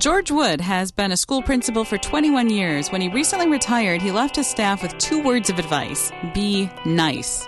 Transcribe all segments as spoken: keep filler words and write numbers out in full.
George Wood has been a school principal for twenty-one years. When he recently retired, he left his staff with two words of advice: be nice.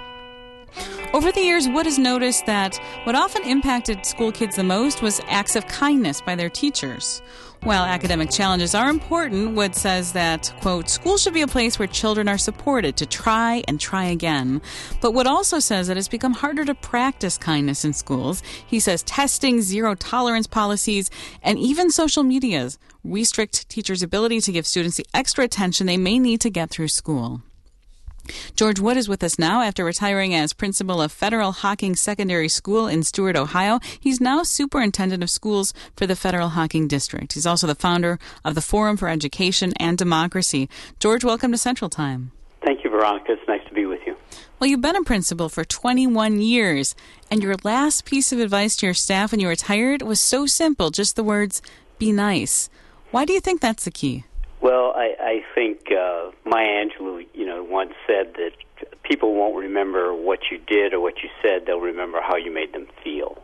Over the years, Wood has noticed that what often impacted school kids the most was acts of kindness by their teachers. While academic challenges are important, Wood says that, quote, school should be a place where children are supported to try and try again. But Wood also says that it's become harder to practice kindness in schools. He says testing, zero tolerance policies, and even social medias restrict teachers' ability to give students the extra attention they may need to get through school. George Wood is with us now after retiring as principal of Federal Hocking Secondary School in Stuart, Ohio. He's now superintendent of schools for the Federal Hocking District. He's also the founder of the Forum for Education and Democracy. George, welcome to Central Time. Thank you, Veronica. It's nice to be with you. Well, you've been a principal for twenty-one years, and your last piece of advice to your staff when you retired was so simple, just the words, be nice. Why do you think that's the key? Well, I, I think uh, Maya Angelou, you know, once said that people won't remember what you did or what you said. They'll remember how you made them feel.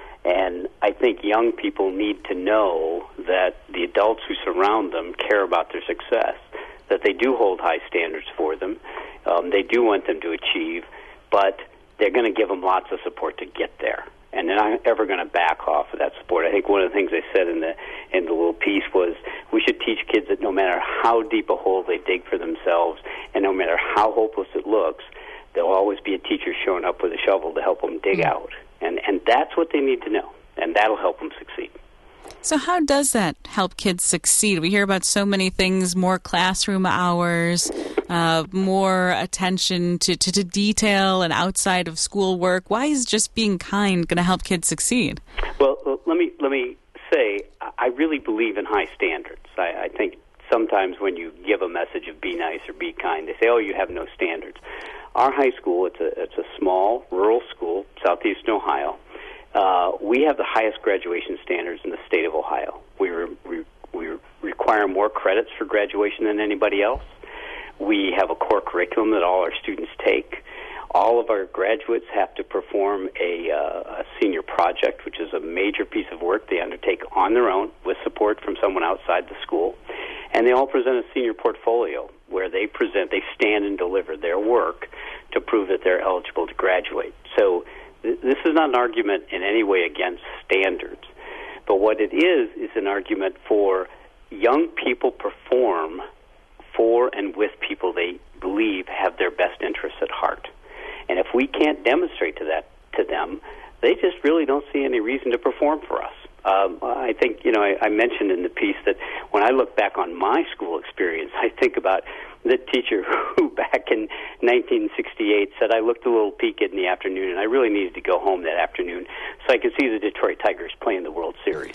And I think young people need to know that the adults who surround them care about their success, that they do hold high standards for them. Um, they do want them to achieve, but they're going to give them lots of support to get there. And they're not ever going to back off of that support. I think one of the things I said in the in the little piece was we should teach kids that no matter how deep a hole they dig for themselves and no matter how hopeless it looks, there'll always be a teacher showing up with a shovel to help them dig out. And, and that's what they need to know, and that'll help them succeed. So how does that help kids succeed? We hear about so many things, more classroom hours, uh, more attention to, to, to detail and outside of school work. Why is just being kind going to help kids succeed? Well, let me let me say, I really believe in high standards. I, I think sometimes when you give a message of be nice or be kind, they say, oh, you have no standards. Our high school, it's a, it's a small rural school, southeastern Ohio. Uh, we have the highest graduation standards in the state of Ohio. We, re, we, we require more credits for graduation than anybody else. We have a core curriculum that all our students take. All of our graduates have to perform a, uh, a senior project, which is a major piece of work they undertake on their own with support from someone outside the school. And they all present a senior portfolio where they present, they stand and deliver their work to prove that they're eligible to graduate. So this is not an argument in any way against standards, but what it is is an argument for young people perform for and with people they believe have their best interests at heart. And if we can't demonstrate to that to them, they just really don't see any reason to perform for us. Um, I think, you know, I, I mentioned in the piece that when I look back on my school experience, I think about the teacher who back in nineteen sixty-eight said I looked a little peaked in the afternoon and I really needed to go home that afternoon so I could see the Detroit Tigers playing the World Series.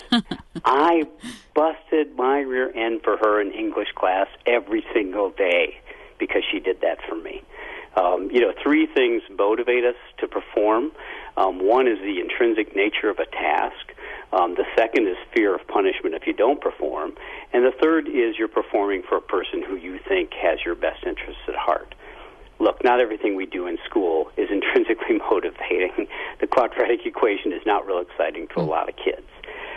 I busted my rear end for her in English class every single day because she did that for me. Um, you know, three things motivate us to perform. Um, one is the intrinsic nature of a task. Um, the second is fear of punishment if you don't perform. And the third is you're performing for a person who you think has your best interests at heart. Look, not everything we do in school is intrinsically motivating. The quadratic equation is not real exciting to a lot of kids.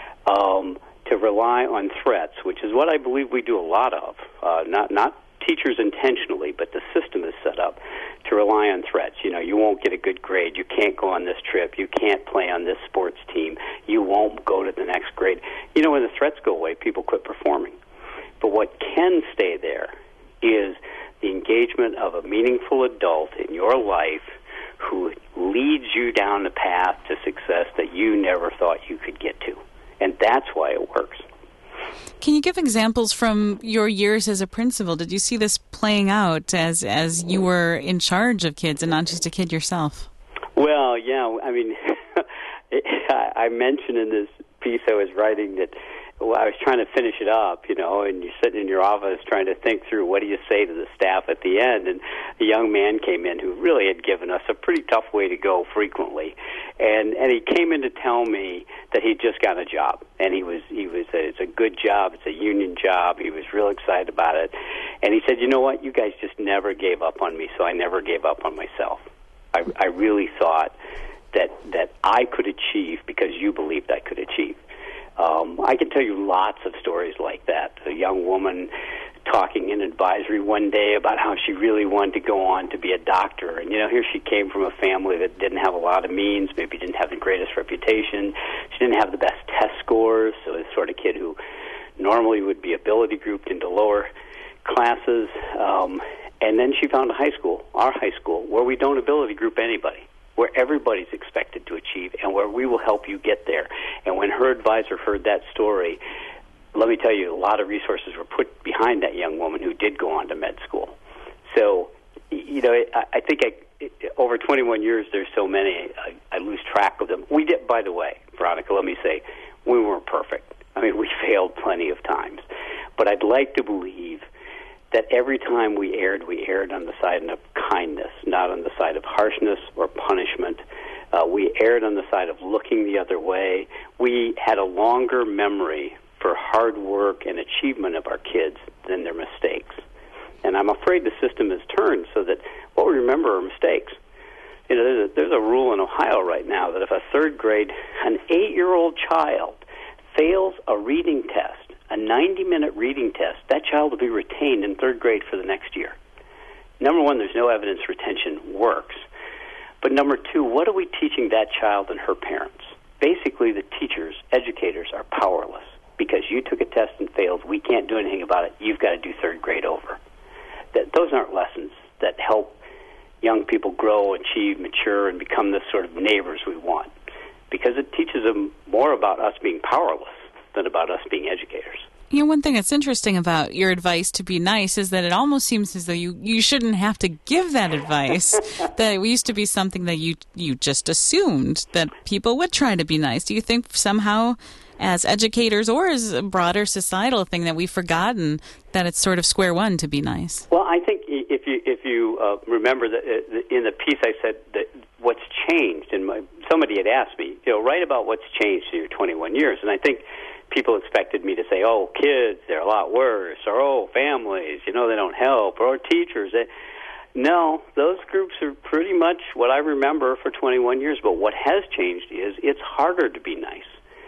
Um, to rely on threats, which is what I believe we do a lot of, uh, not not teachers intentionally, but the system is set up to rely on threats. You know, you won't get a good grade. You can't go on this trip. You can't play on this sports team. You won't go to the next grade. You know, when the threats go away, people quit performing. But what can stay there is the engagement of a meaningful adult in your life who leads you down the path to success that you never thought you could get to. And that's why it works. Can you give examples from your years as a principal? Did you see this playing out as as you were in charge of kids and not just a kid yourself? Well, yeah. I mean, I mentioned in this piece I was writing that well, I was trying to finish it up, you know, and you're sitting in your office trying to think through what do you say to the staff at the end. And a young man came in who really had given us a pretty tough way to go frequently. And and he came in to tell me that he'd just gotten a job. And he was, he was a, it's a good job, it's a union job. He was real excited about it. And he said, you know what, you guys just never gave up on me, so I never gave up on myself. I, I really thought that, that I could achieve because you believed I could achieve. Um, I can tell you lots of stories like that. A young woman talking in advisory one day about how she really wanted to go on to be a doctor. And, you know, here she came from a family that didn't have a lot of means, maybe didn't have the greatest reputation. She didn't have the best test scores, so it's the sort of kid who normally would be ability grouped into lower classes. Um, and then she found a high school, our high school, where we don't ability group anybody, where everybody's expected to achieve, and where we will help you get there. And when her advisor heard that story, let me tell you, a lot of resources were put behind that young woman who did go on to med school. So, you know, I, I think I, it, over twenty-one years, there's so many, I, I lose track of them. We did, by the way, Veronica, let me say, we weren't perfect. I mean, we failed plenty of times. But I'd like to believe that every time we erred, we erred on the side of kindness, not on the side of harshness or punishment. Uh, we erred on the side of looking the other way. We had a longer memory for hard work and achievement of our kids than their mistakes. And I'm afraid the system has turned so that what we remember are mistakes. You know, there's a, there's a rule in Ohio right now that if a third grade, an eight-year-old child fails a reading test, a ninety-minute reading test, that child will be retained in third grade for the next year. Number one, there's no evidence retention works. But number two, what are we teaching that child and her parents? Basically, the teachers, educators, are powerless. Because you took a test and failed, we can't do anything about it. You've got to do third grade over. That, those aren't lessons that help young people grow, achieve, mature, and become the sort of neighbors we want. Because it teaches them more about us being powerless than about us being educators. You know, one thing that's interesting about your advice to be nice is that it almost seems as though you, you shouldn't have to give that advice. That it used to be something that you you just assumed that people would try to be nice. Do you think somehow, as educators or as a broader societal thing, that we've forgotten that it's sort of square one to be nice? Well, I think if you if you uh, remember that in the piece I said that what's changed, and my, somebody had asked me, you know, write about what's changed in your twenty-one years, and I think people expected me to say, oh, kids, they're a lot worse, or oh, families, you know, they don't help, or teachers. They, no, those groups are pretty much what I remember for twenty-one years, but what has changed is it's harder to be nice.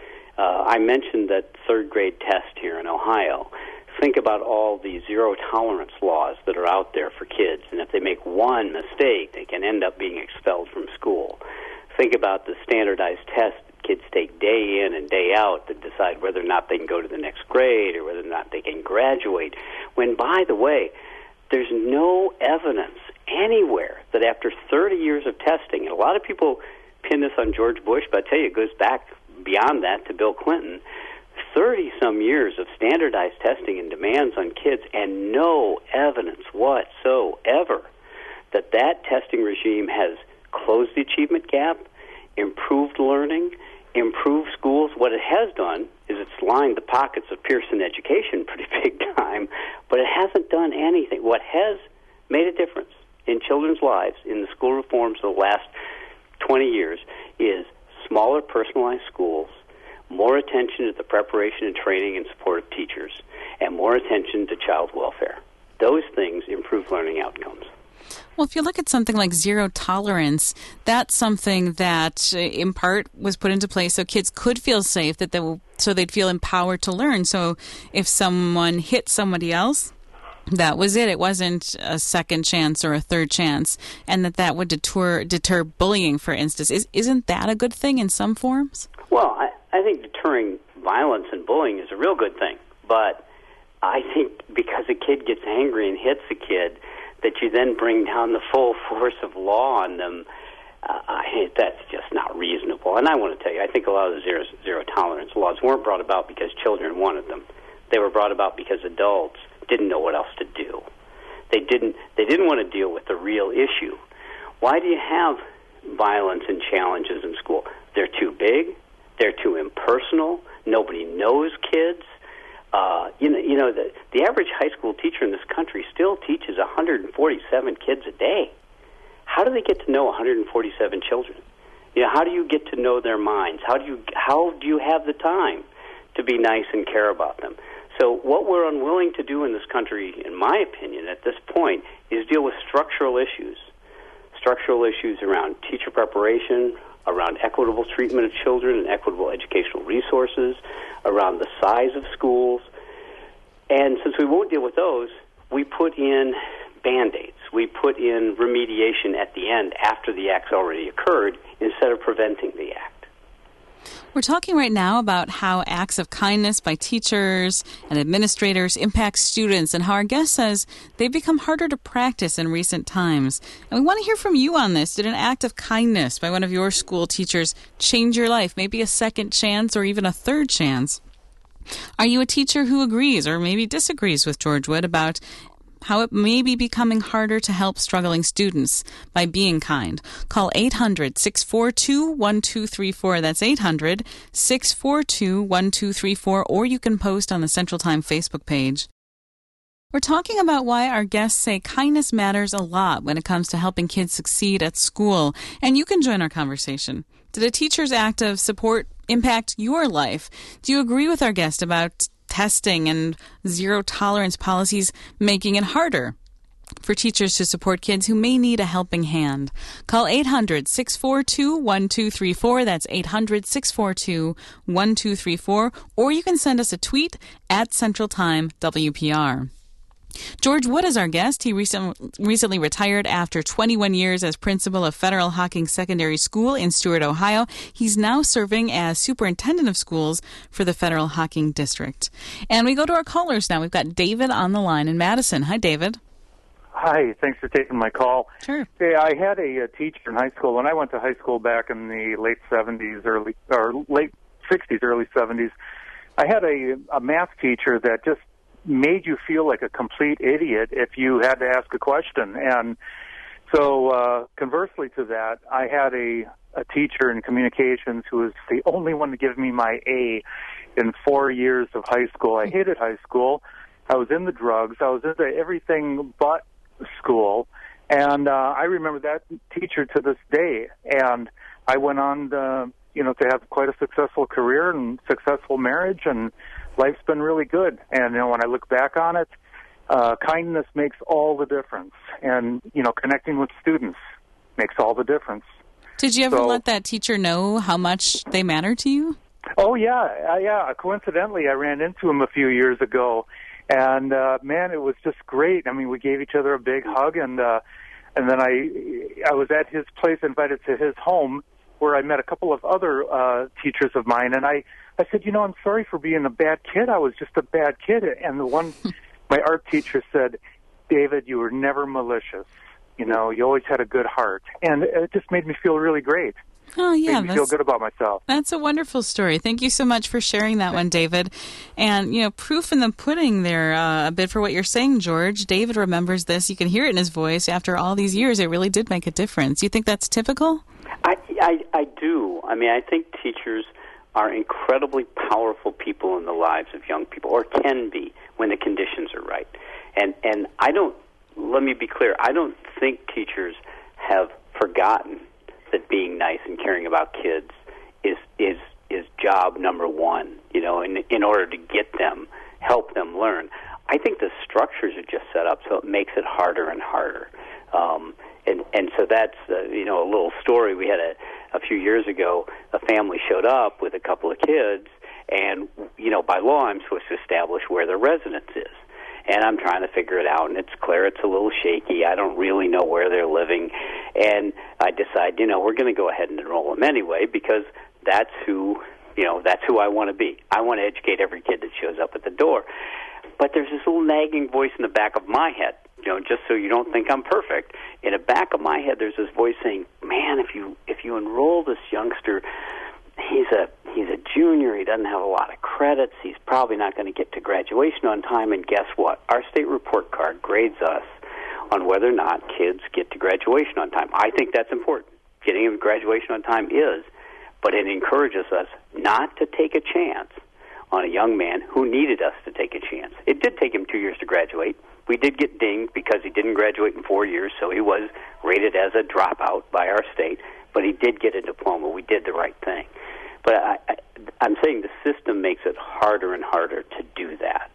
Uh, I mentioned that third grade test here in Ohio. Think about all the zero tolerance laws that are out there for kids, and if they make one mistake, they can end up being expelled from school. Think about the standardized test that kids take day in and day out to decide whether or not they can go to the next grade or whether or not they can graduate. When, by the way, there's no evidence anywhere that after thirty years of testing, and a lot of people pin this on George Bush, but I tell you, it goes back beyond that to Bill Clinton, thirty-some years of standardized testing and demands on kids, and no evidence whatsoever that that testing regime has closed the achievement gap, improved learning, improved schools. What it has done is it's lined the pockets of Pearson education pretty big time, but it hasn't done anything. What has made a difference in children's lives in the school reforms of the last twenty years is smaller personalized schools, more attention to the preparation and training and support of teachers, and more attention to child welfare. Those things improve learning outcomes. Well, if you look at something like zero tolerance, that's something that, uh, in part, was put into place so kids could feel safe, that they will, so they'd feel empowered to learn. So if someone hit somebody else, that was it. It wasn't a second chance or a third chance, and that that would deter deter bullying, for instance. Is, isn't that a good thing in some forms? Well, I, I think deterring violence and bullying is a real good thing. But I think because a kid gets angry and hits a kid, that you then bring down the full force of law on them, uh, I, that's just not reasonable. And I want to tell you, I think a lot of the zero, zero tolerance laws weren't brought about because children wanted them. They were brought about because adults didn't know what else to do. They didn't they didn't want to deal with the real issue. Why do you have violence and challenges in school? They're too big. They're too impersonal. Nobody knows kids. Uh, you know, you know the, the average high school teacher in this country still teaches one hundred forty-seven kids a day. How do they get to know one hundred forty-seven children? You know, how do you get to know their minds? How do you how do you have the time to be nice and care about them? So what we're unwilling to do in this country, in my opinion, at this point, is deal with structural issues. Structural issues around teacher preparation, around equitable treatment of children and equitable educational resources, around the size of schools. And since we won't deal with those, we put in Band-Aids. We put in remediation at the end after the act's already occurred instead of preventing the act. We're talking right now about how acts of kindness by teachers and administrators impact students and how our guest says they've become harder to practice in recent times. And we want to hear from you on this. Did an act of kindness by one of your school teachers change your life, maybe a second chance or even a third chance? Are you a teacher who agrees or maybe disagrees with George Wood about how it may be becoming harder to help struggling students by being kind? Call eight hundred, six four two, one two three four. That's eight hundred, six four two, one two three four. Or you can post on the Central Time Facebook page. We're talking about why our guests say kindness matters a lot when it comes to helping kids succeed at school. And you can join our conversation. Did a teacher's act of support impact your life? Do you agree with our guest about testing and zero-tolerance policies making it harder for teachers to support kids who may need a helping hand? Call eight hundred, six four two, one two three four. That's eight hundred, six four two, one two three four. Or you can send us a tweet at Central Time W P R. George Wood is our guest. He recent, recently retired after twenty-one years as principal of Federal Hocking Secondary School in Stuart, Ohio. He's now serving as superintendent of schools for the Federal Hocking District. And we go to our callers now. We've got David on the line in Madison. Hi, David. Hi, thanks for taking my call. Sure. Hey, I had a, a teacher in high school. When I went to high school back in the late seventies, early or late sixties, early seventies, I had a, a math teacher that just made you feel like a complete idiot if you had to ask a question. And so uh, conversely to that, I had a, a teacher in communications who was the only one to give me my A in four years of high school. I hated high school. I was in the drugs. I was into everything but school. And uh, I remember that teacher to this day. And I went on to, you know, to have quite a successful career and successful marriage, and life's been really good. And, you know, when I look back on it, uh, kindness makes all the difference. And, you know, connecting with students makes all the difference. Did you ever so, let that teacher know how much they matter to you? Oh, yeah. Uh, yeah. Coincidentally, I ran into him a few years ago. And, uh, man, it was just great. I mean, we gave each other a big hug. And, uh, and then I, I was at his place, invited to his home, where I met a couple of other uh, teachers of mine. And I, I said, you know, I'm sorry for being a bad kid. I was just a bad kid. And the one, my art teacher said, David, you were never malicious. You know, you always had a good heart. And it just made me feel really great. Oh, yeah. Made me feel good about myself. That's a wonderful story. Thank you so much for sharing that one, David. And, you know, proof in the pudding there uh, a bit for what you're saying, George. David remembers this. You can hear it in his voice. After all these years, it really did make a difference. You think that's typical? I, I, I do. I mean, I think teachers are incredibly powerful people in the lives of young people, or can be when the conditions are right. And and I don't, let me be clear, I don't think teachers have forgotten that being nice and caring about kids is is is job number one, you know, in in order to get them, help them learn. I think the structures are just set up so it makes it harder and harder. Um, and and so that's, uh, you know, a little story. We had a, a few years ago, a family showed up with a couple of kids, and, you know, by law I'm supposed to establish where their residence is. And I'm trying to figure it out, and it's clear it's a little shaky. I don't really know where they're living. And I decide, you know, we're going to go ahead and enroll them anyway, because that's who, you know, that's who I want to be. I want to educate every kid that shows up at the door. But there's this little nagging voice in the back of my head, you know, just so you don't think I'm perfect. In the back of my head, there's this voice saying, man, if you if you enroll this youngster, he's a he's a junior, he doesn't have a lot of credits, he's probably not going to get to graduation on time, and guess what? Our state report card grades us on whether or not kids get to graduation on time. I think that's important. Getting them to graduation on time is, but it encourages us not to take a chance on a young man who needed us to take a chance. It did take him two years to graduate. We did get dinged because he didn't graduate in four years, so he was rated as a dropout by our state, but he did get a diploma. We did the right thing. But I, I, I'm saying the system makes it harder and harder to do that.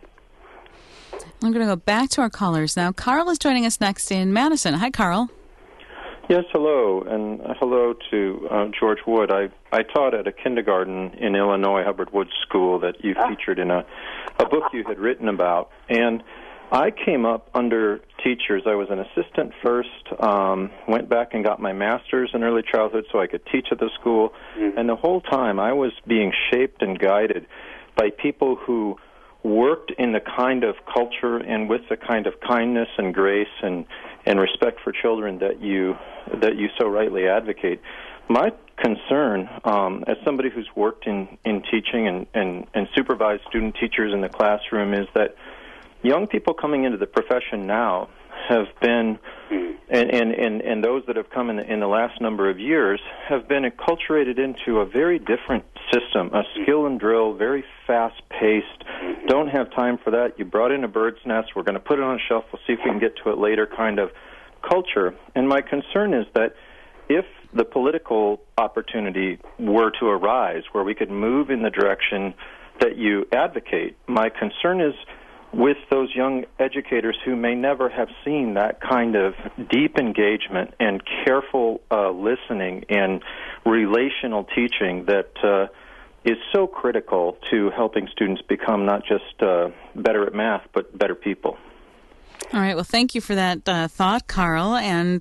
I'm going to go back to our callers now. Carl is joining us next in Madison. Hi, Carl. Yes, hello, and hello to uh, George Wood. I, I taught at a kindergarten in Illinois, Hubbard Wood School, that you ah. featured in a, a book you had written about. And I came up under teachers. I was an assistant first, um, went back and got my master's in early childhood so I could teach at the school. Mm-hmm. And the whole time I was being shaped and guided by people who worked in the kind of culture and with the kind of kindness and grace and, and respect for children that you that you so rightly advocate. My concern, um, as somebody who's worked in, in teaching and, and, and supervised student teachers in the classroom, is that young people coming into the profession now have been, and, and, and, and those that have come in the, in the last number of years, have been acculturated into a very different system, a skill and drill, very fast-paced, don't have time for that. You brought in a bird's nest, we're going to put it on a shelf, we'll see if we can get to it later kind of culture. And my concern is that if the political opportunity were to arise where we could move in the direction that you advocate, my concern is with those young educators who may never have seen that kind of deep engagement and careful uh, listening and relational teaching that uh, is so critical to helping students become not just uh, better at math, but better people. All right. Well, thank you for that uh, thought, Carl. And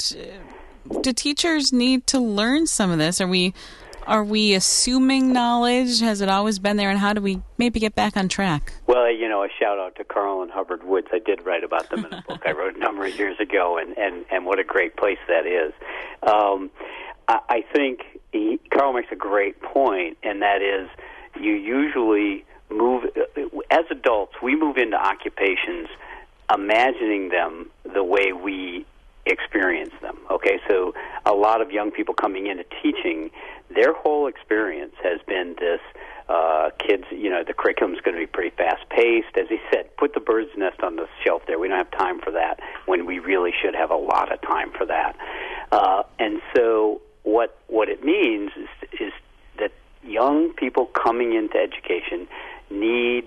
do teachers need to learn some of this? Are we are we assuming knowledge? Has it always been there? And how do we maybe get back on track? Well, you know, a shout-out to Carl and Hubbard Woods. I did write about them in a book I wrote a number of years ago, and, and, and what a great place that is. Um, I, I think he, Carl makes a great point, and that is you usually move, as adults, we move into occupations imagining them the way we experience them. Okay, so a lot of young people coming into teaching, their whole experience has been this, uh, kids, you know, the curriculum's going to be pretty fast-paced. As he said, put the bird's nest on the shelf there. We don't have time for that when we really should have a lot of time for that. Uh, and so what what it means is, is that young people coming into education need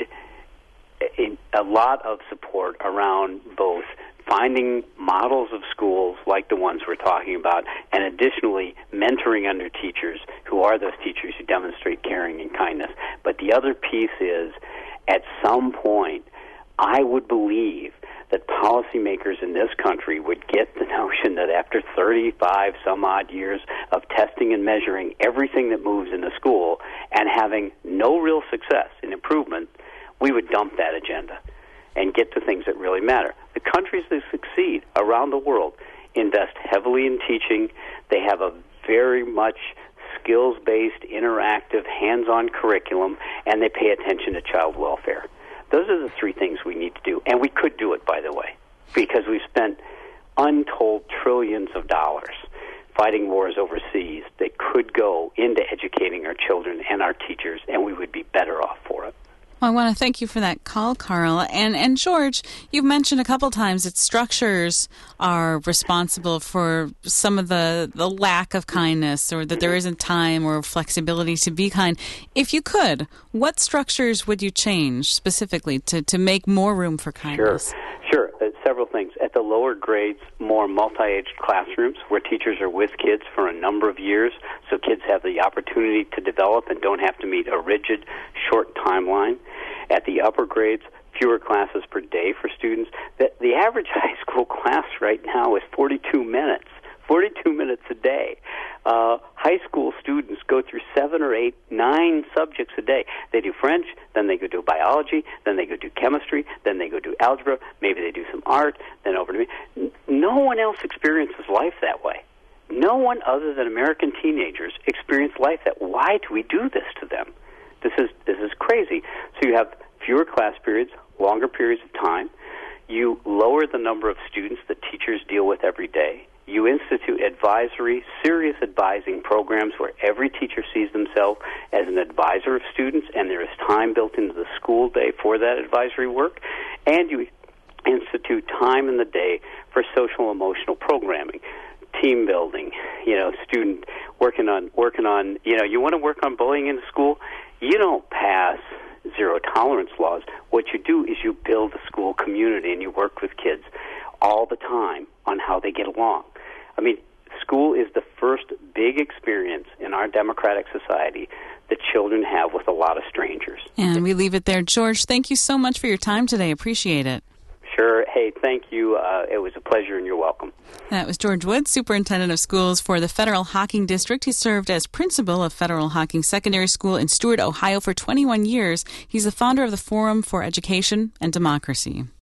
a, a lot of support around both finding models of schools like the ones we're talking about, and additionally mentoring under teachers who are those teachers who demonstrate caring and kindness. But the other piece is, at some point, I would believe that policymakers in this country would get the notion that after thirty-five some odd years of testing and measuring everything that moves in the school and having no real success in improvement, we would dump that agenda and get to things that really matter. The countries that succeed around the world invest heavily in teaching. They have a very much skills-based, interactive, hands-on curriculum, and they pay attention to child welfare. Those are the three things we need to do, and we could do it, by the way, because we've spent untold trillions of dollars fighting wars overseas that could go into educating our children and our teachers, and we would be better off for it. Well, I want to thank you for that call, Carl. And and George, you've mentioned a couple times that structures are responsible for some of the, the lack of kindness, or that there isn't time or flexibility to be kind. If you could, what structures would you change specifically to, to make more room for kindness? Sure. Sure, uh, several things. At the lower grades, more multi-aged classrooms where teachers are with kids for a number of years, so kids have the opportunity to develop and don't have to meet a rigid, short timeline. At the upper grades, fewer classes per day for students. The, the average high school class right now is forty-two minutes. forty-two minutes a day. Uh, high school students go through seven or eight, nine subjects a day. They do French, then they go do biology, then they go do chemistry, then they go do algebra, maybe they do some art, then over to me. No one else experiences life that way. No one other than American teenagers experience life that way. Why do we do this to them? This is this is crazy. So you have fewer class periods, longer periods of time. You lower the number of students that teachers deal with every day. You institute advisory, serious advising programs where every teacher sees themselves as an advisor of students, and there is time built into the school day for that advisory work. And you institute time in the day for social emotional programming, team building, you know, student working on, working on, you know, you want to work on bullying in school? You don't pass zero tolerance laws. What you do is you build a school community, and you work with kids all the time on how they get along. I mean, school is the first big experience in our democratic society that children have with a lot of strangers. And we leave it there. George, thank you so much for your time today. Appreciate it. Sure. Hey, thank you. Uh, it was a pleasure, and you're welcome. That was George Wood, Superintendent of Schools for the Federal Hocking District. He served as principal of Federal Hocking Secondary School in Stuart, Ohio for twenty-one years. He's the founder of the Forum for Education and Democracy.